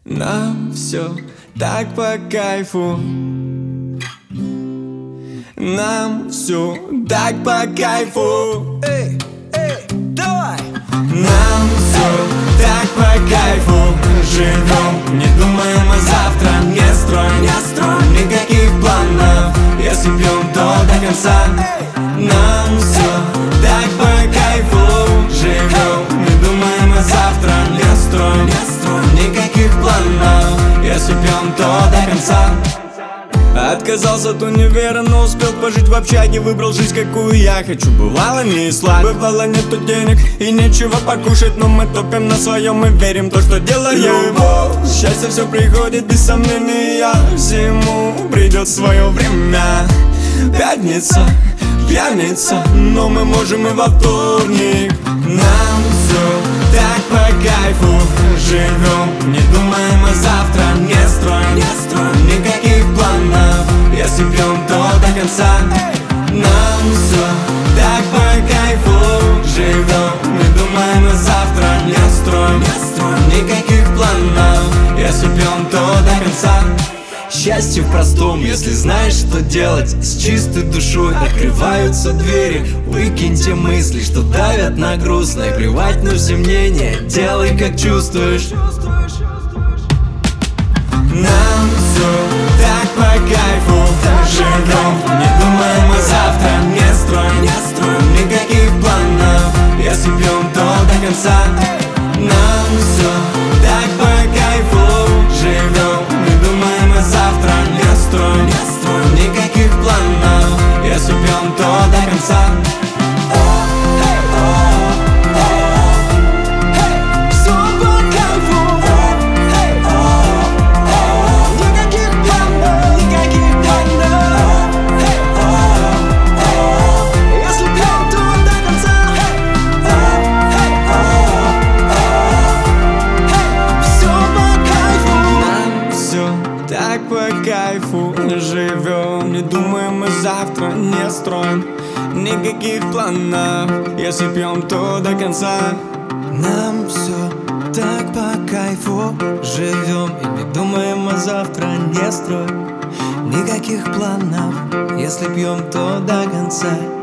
Нам все так по кайфу. Нам все так по кайфу. Эй, давай! Нам все так по кайфу. Живем, не думаем о завтра. Не строим никаких планов. Если пьем, то до конца. Нам все так по кайфу. Живем, не думаем о завтра. Не строим никаких планов. Если пьем, то до конца. Отказался от универа, но успел пожить в общаге. Выбрал жизнь, какую я хочу. Бывало не сладко, бывало нету денег и нечего покушать, но мы топим на своем и верим в то, что делаем. Любовь, счастье все приходит без сомнения. Всему придет свое время. Пятница, пьяница, но мы можем и во вторник. Нам все так по кайфу. Живем, не думаем о завтра. Не строим никаких планов. Если пьем, то до конца. Нам все так по кайфу. Живем, не думаем о завтра. Не строим никаких планов. Если пьем, то до конца. Счастье в простом, если знаешь, что делать. С чистой душой открываются двери. Выкинь те мысли, что давят на грустное. Плевать на все мнения, делай как чувствуешь. Нам все так по кайфу. Живем, не думаем о завтра. Не строим никаких планов. Если пьем, то до конца. Нам все так по кайфу. Живем, не думаем о завтра. Не строим никаких планов. Если пьем, то до конца. Так по кайфу. Живем, не думаем о завтра. Не строим никаких планов. Если пьем, то до конца. Нам все так по кайфу. Живем и не думаем о завтра. Не строим никаких планов. Если пьем, то до конца.